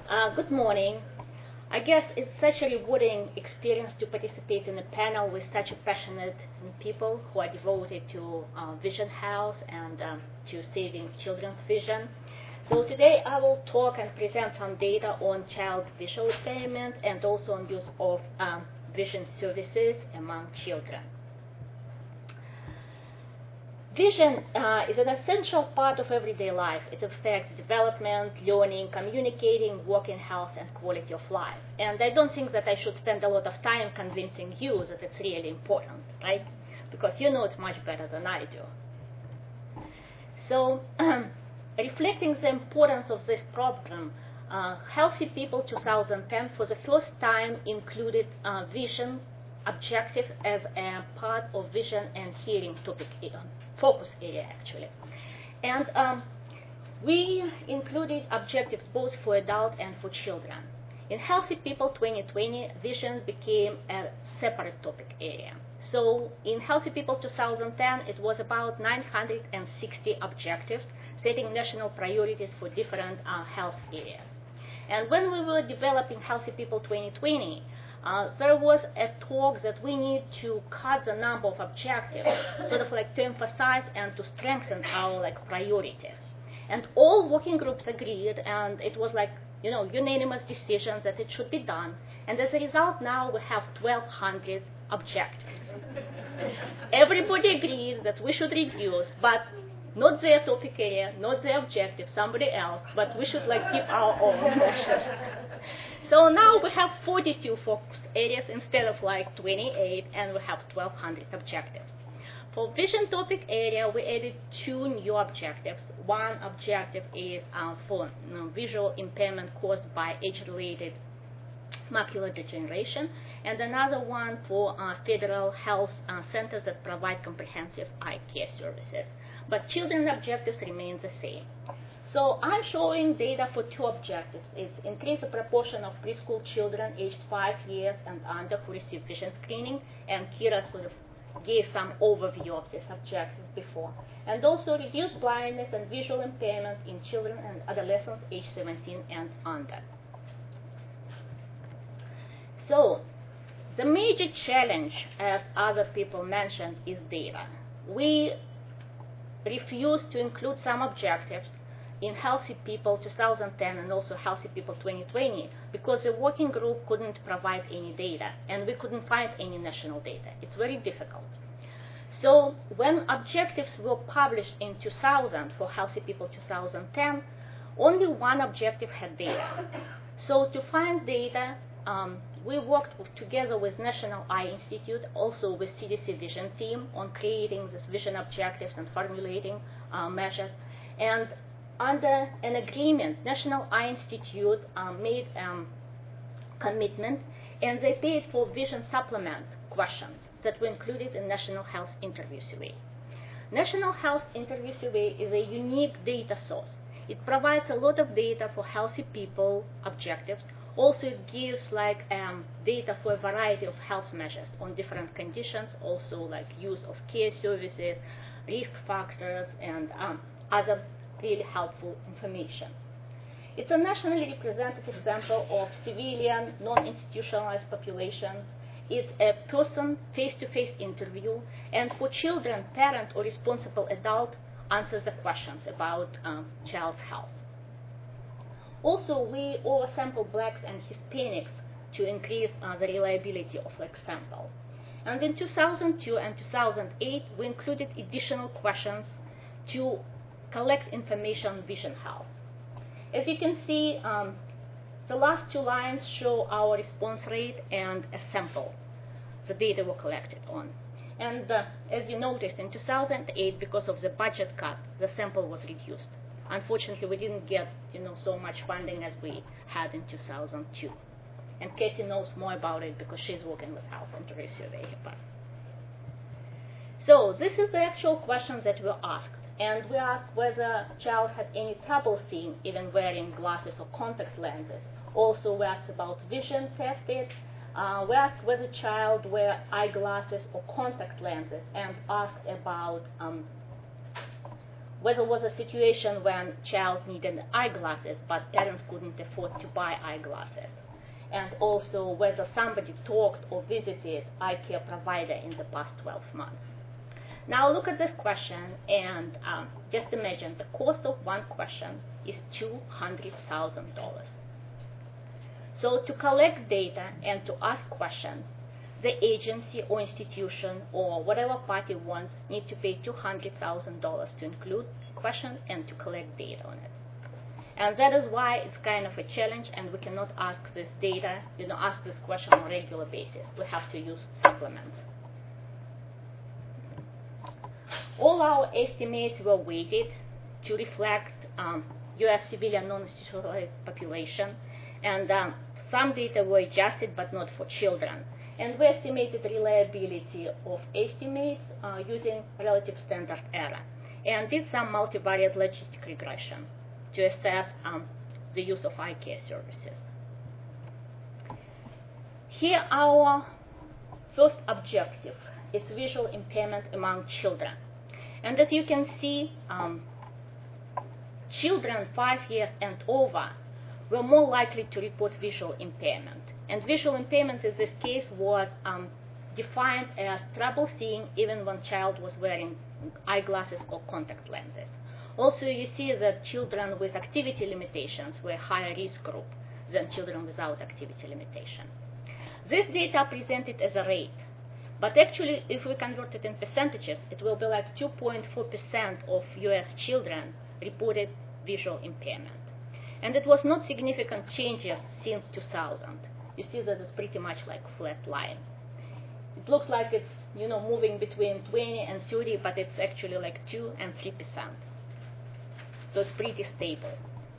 Good morning. I guess it's such a rewarding experience to participate in a panel with such passionate people who are devoted to vision health and to saving children's vision. So today I will talk and present some data on child visual impairment and also on use of vision services among children. Vision is an essential part of everyday life. It affects development, learning, communicating, working health, and quality of life. And I don't think that I should spend a lot of time convincing you that it's really important, right? Because you know it much better than I do. So, reflecting the importance of this problem, Healthy People 2010 for the first time included vision objective as a part of vision and hearing topic focus area actually. And we included objectives both for adults and for children. In Healthy People 2020, vision became a separate topic area. So in Healthy People 2010, it was about 960 objectives, setting national priorities for different health areas. And when we were developing Healthy People 2020, there was a talk that we need to cut the number of objectives, sort of like to emphasize and to strengthen our priorities. And all working groups agreed, and it was unanimous decision that it should be done. And as a result, now we have 1,200 objectives. Everybody agrees that we should reduce, but not their topic area, not their objective, somebody else, but we should keep our own measures. So now we have 42 focus areas instead of 28, and we have 1,200 objectives. For vision topic area, we added 2 new objectives. One objective is for visual impairment caused by age-related macular degeneration, and another one for federal health centers that provide comprehensive eye care services. But children objectives remain the same. So I'm showing data for 2 objectives. It's increase the proportion of preschool children aged 5 years and under who receive vision screening, and Kira sort of gave some overview of this objective before. And also reduce blindness and visual impairment in children and adolescents aged 17 and under. So the major challenge, as other people mentioned, is data. We refuse to include some objectives in Healthy People 2010 and also Healthy People 2020 because the working group couldn't provide any data and we couldn't find any national data. It's very difficult. So when objectives were published in 2000 for Healthy People 2010, only one objective had data. So to find data, we worked together with National Eye Institute, also with CDC Vision team on creating these vision objectives and formulating measures. And under an agreement, National Eye Institute made a commitment, and they paid for vision supplement questions that were included in National Health Interview Survey. National Health Interview Survey is a unique data source. It provides a lot of data for Healthy People objectives. Also, it gives data for a variety of health measures on different conditions, also use of care services, risk factors, and other really helpful information. It's a nationally representative sample of civilian, non-institutionalized population. It's a person face-to-face interview, and for children, parent or responsible adult answers the questions about child's health. Also, we oversample blacks and Hispanics to increase the reliability of sample. And in 2002 and 2008, we included additional questions to collect information on vision health. As you can see, the last 2 lines show our response rate and a sample the data were collected on. And as you noticed, in 2008, because of the budget cut, the sample was reduced. Unfortunately, we didn't get so much funding as we had in 2002. And Casey knows more about it because she's working with Health Interview Survey HIPAA. So this is the actual questions that were asked. And we asked whether a child had any trouble seeing, even wearing glasses or contact lenses. Also, we asked about vision tested. We asked whether the child wear eyeglasses or contact lenses, and asked about whether it was a situation when child needed eyeglasses but parents couldn't afford to buy eyeglasses, and also whether somebody talked or visited eye care provider in the past 12 months. Now look at this question and just imagine the cost of one question is $200,000. So to collect data and to ask questions, the agency or institution or whatever party wants need to pay $200,000 to include question and to collect data on it. And that is why it's kind of a challenge, and we cannot ask this data, ask this question on a regular basis. We have to use supplements. All our estimates were weighted to reflect U.S. civilian non-institutionalized population, and some data were adjusted but not for children. And we estimated reliability of estimates using relative standard error, and did some multivariate logistic regression to assess the use of eye care services. Here our first objective is visual impairment among children. And as you can see, children 5 years and over were more likely to report visual impairment. And visual impairment in this case was defined as trouble seeing even when child was wearing eyeglasses or contact lenses. Also, you see that children with activity limitations were a higher risk group than children without activity limitation. This data are presented as a rate, but actually if we convert it in percentages, it will be like 2.4% of US children reported visual impairment. And it was not significant changes since 2000. You see that it's pretty much like flat line. It looks like it's moving between 20 and 30, but it's actually like 2 and 3%. So it's pretty stable.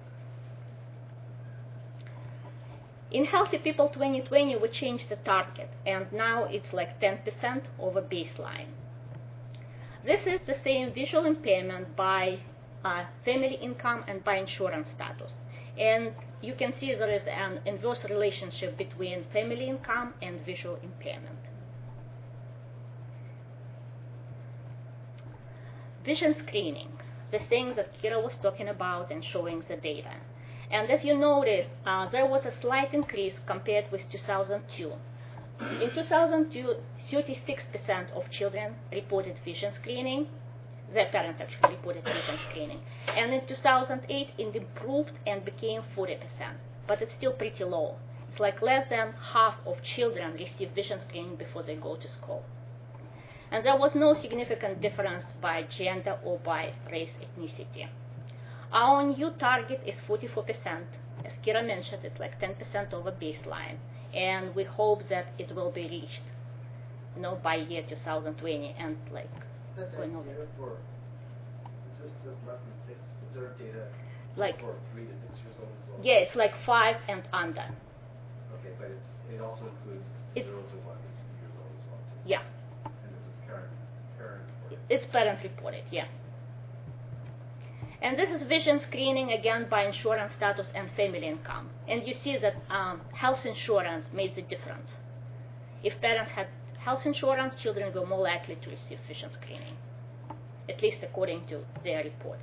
In Healthy People 2020, we changed the target, and now it's like 10% over baseline. This is the same visual impairment by family income and by insurance status. And you can see there is an inverse relationship between family income and visual impairment. Vision screening, the thing that Kira was talking about and showing the data. And as you noticed, there was a slight increase compared with 2002. In 2002, 36% of children reported vision screening. Their parents actually reported vision screening. And in 2008, it improved and became 40%. But it's still pretty low. It's like less than half of children receive vision screening before they go to school. And there was no significant difference by gender or by race ethnicity. Our new target is 44%. As Kira mentioned, it's like 10% over baseline. And we hope that it will be reached, by year 2020 and like going over. For, is this less than 6? Is there data like, for 3 to 6 years old as well? Yeah, it's like 5 and under. Okay, but it also includes 0 to 1 years old as well. Too. Yeah. And this is parent reported. It's parent reported, yeah. And this is vision screening, again, by insurance status and family income. And you see that health insurance made the difference. If parents had health insurance, children were more likely to receive vision screening, at least according to their reports.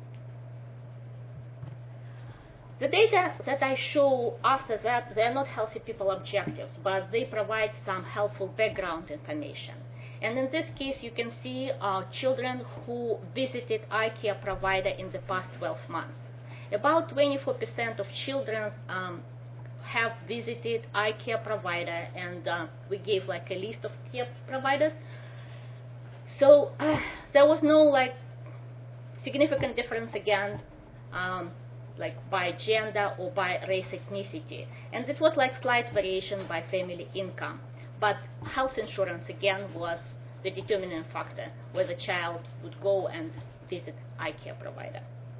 The data that I show after that, they're not Healthy People objectives, but they provide some helpful background information. And in this case, you can see children who visited eye care provider in the past 12 months. About 24% of children have visited eye care provider, and we gave like a list of care providers. So there was no significant difference again, like by gender or by race ethnicity. And it was like slight variation by family income. But health insurance, again, was the determining factor where the child would go and visit eye care provider.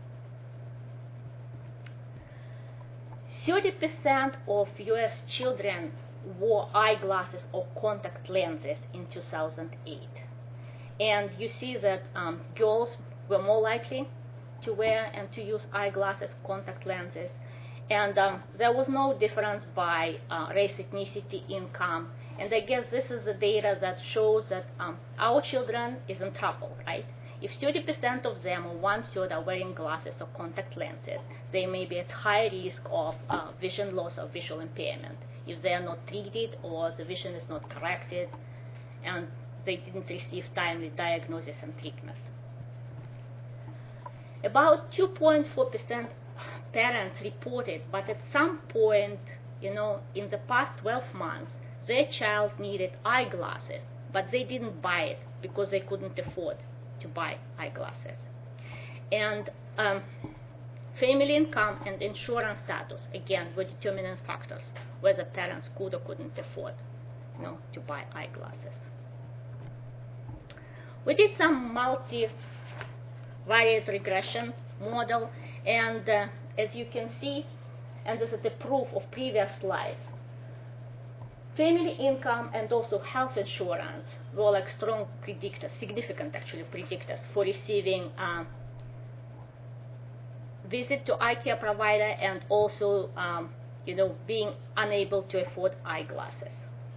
30% of US children wore eyeglasses or contact lenses in 2008. And you see that girls were more likely to wear and to use eyeglasses, contact lenses. And there was no difference by race, ethnicity, income. And I guess this is the data that shows that our children is in trouble, right? If 30% of them, or 1/3, are wearing glasses or contact lenses, they may be at high risk of vision loss or visual impairment if they are not treated or the vision is not corrected and they didn't receive timely diagnosis and treatment. About 2.4% parents reported, but at some point, in the past 12 months, their child needed eyeglasses, but they didn't buy it because they couldn't afford to buy eyeglasses. And family income and insurance status, again, were determinant factors whether parents could or couldn't afford to buy eyeglasses. We did some multivariate regression model, and as you can see, and this is the proof of previous slides, family income and also health insurance were like strong predictors, significant actually predictors for receiving visit to eye care provider and also being unable to afford eyeglasses.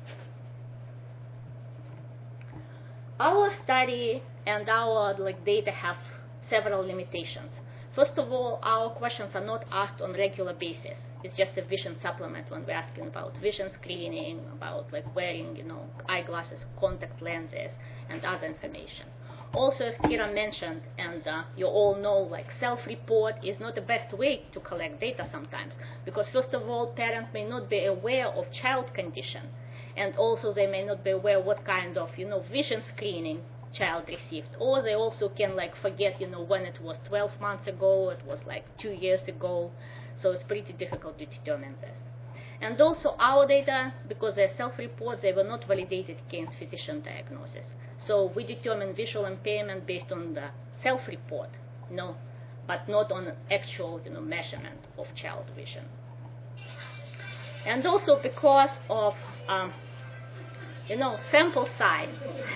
Our study and our data have several limitations. First of all, our questions are not asked on regular basis. It's just a vision supplement when we're asking about vision screening, about wearing eyeglasses, contact lenses, and other information. Also, as Kira mentioned, and you all know, self-report is not the best way to collect data sometimes, because first of all, parents may not be aware of child condition, and also they may not be aware what kind of vision screening child received, or they also can forget when it was 12 months ago, it was 2 years ago, so it's pretty difficult to determine this. And also our data, because they're self-report, they were not validated against physician diagnosis. So we determine visual impairment based on the self-report, but not on actual measurement of child vision. And also because of sample size,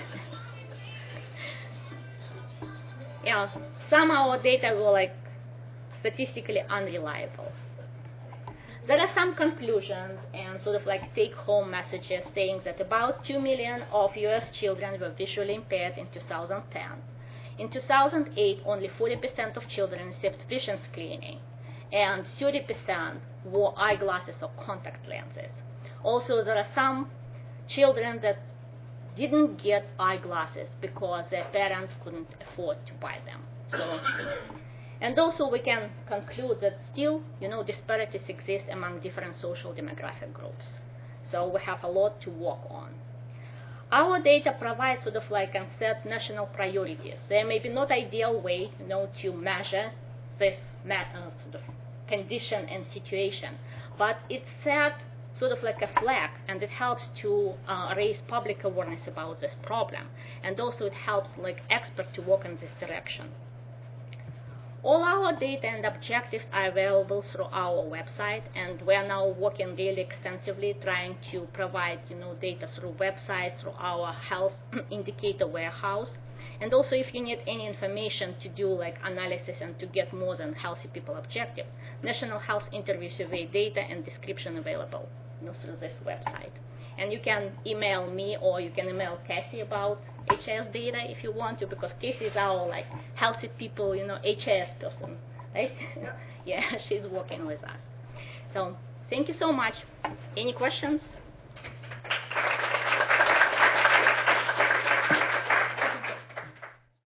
some of our data were statistically unreliable. There are some conclusions and take-home messages saying that about 2 million of U.S. children were visually impaired in 2010. In 2008, only 40% of children received vision screening, and 30% wore eyeglasses or contact lenses. Also, there are some children that didn't get eyeglasses because their parents couldn't afford to buy them. And also we can conclude that still, disparities exist among different social demographic groups. So we have a lot to work on. Our data provides and set national priorities. There may be not ideal way, to measure this condition and situation, but it set a flag, and it helps to raise public awareness about this problem, and also it helps experts to work in this direction. All our data and objectives are available through our website, and we are now working really extensively trying to provide data through websites, through our health indicator warehouse. And also if you need any information to do analysis and to get more than healthy people objectives, National Health Interview Survey data and description available through this website. And you can email me or you can email Cassie about HIS data if you want to, because Cassie is our healthy people, HIS person, right? Yeah, she's working with us. So thank you so much. Any questions?